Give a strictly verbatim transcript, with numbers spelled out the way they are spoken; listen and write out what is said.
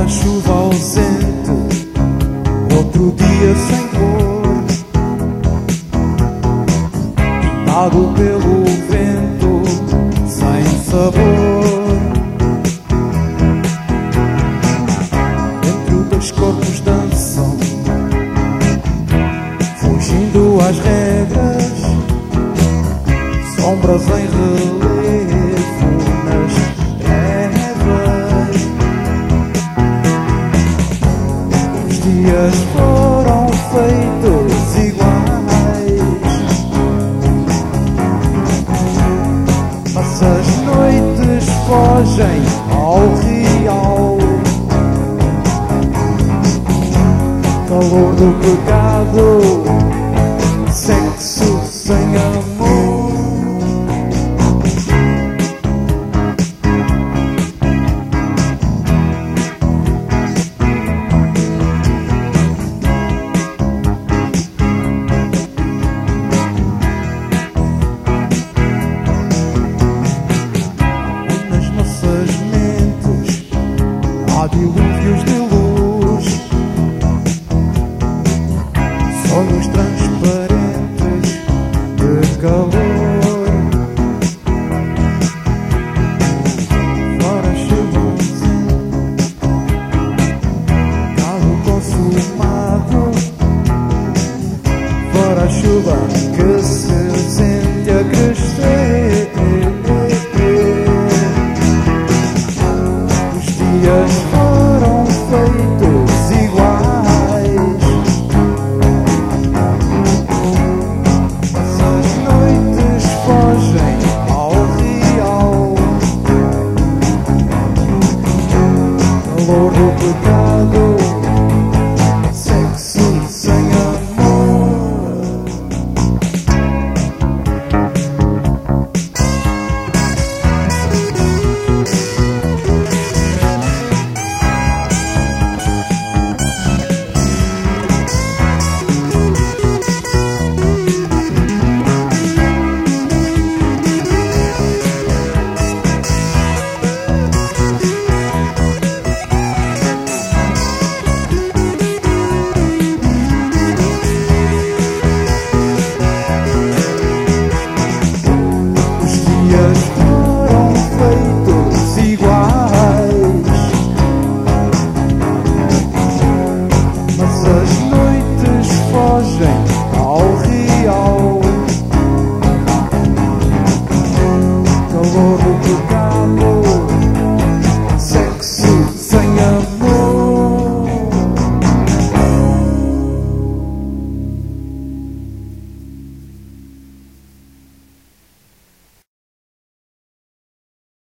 Fora a chuva ausente, outro dia sem cor, pintado pelo vento, sem sabor. Dentro dos corpos dançam, fugindo às regras, sombras em relevo nas trevas. Os dias foram feitos iguais, mas as noites fogem ao real. Calor do pecado, sexo sem amor. Nas nossas mentes há dilúvios de luz, sonhos transparentes de calor. Fora chuva, carro consumado. Fora chuva que se sente a crescer. Os dias